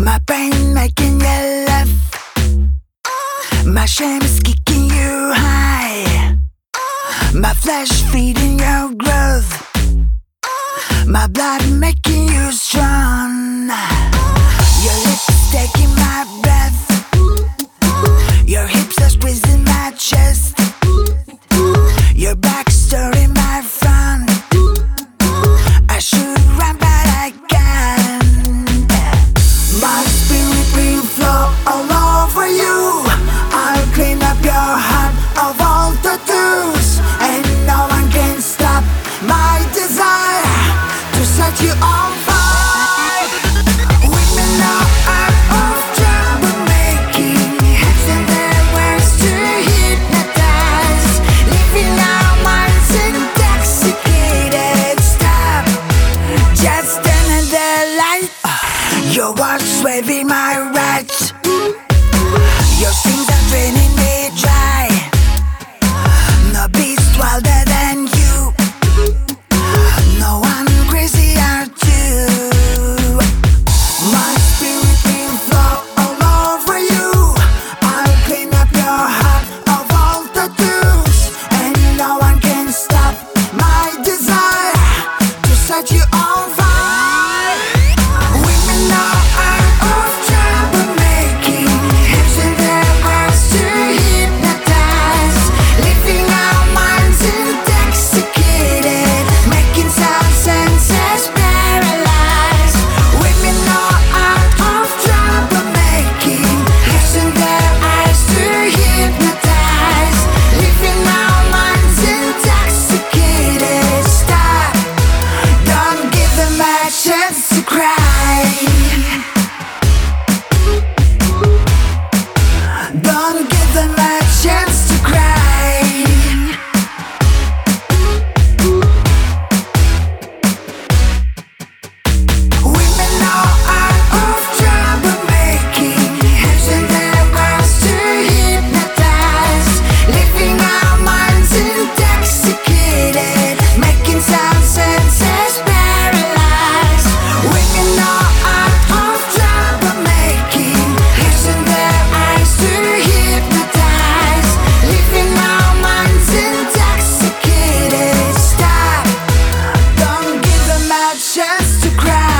My brain making you laugh. My shame is kicking you high. My flesh feeding your growth. My blood making you strong. Your lips taking my breath. Your hips are squeezing my chest. Your back stirring my front. I should run but I can't. My spirit will flow all over you. I'll clean up your heart of all tattoos, and no one can stop my desire to set you on fire. Women know art of trouble making, hands in their words to hypnotize, leaving our minds intoxicated. Stop, just another light. Your words waving my rights. Your sins are draining me dry. No beast wilder than you. No one crazier too. My spirit will flow all over you. I'll clean up your heart of all tattoos, and no one can stop my desire to set you on fire. Women know art of trouble making, hands in their words to hypnotize, leaving our minds intoxicated, making some senses paralyzed. Women know art of trouble making, hands in their eyes to hypnotize, leaving our minds intoxicated. Stop, don't give them a chance to cry. Don't give them a chance to cry. Women know art of trouble making, hands in their words to hypnotize, leaving our minds intoxicated, making some senses paralyzed. Women know art of trouble making, hands in their eyes to hypnotize, leaving our minds intoxicated. Stop, don't give them a chance to cry.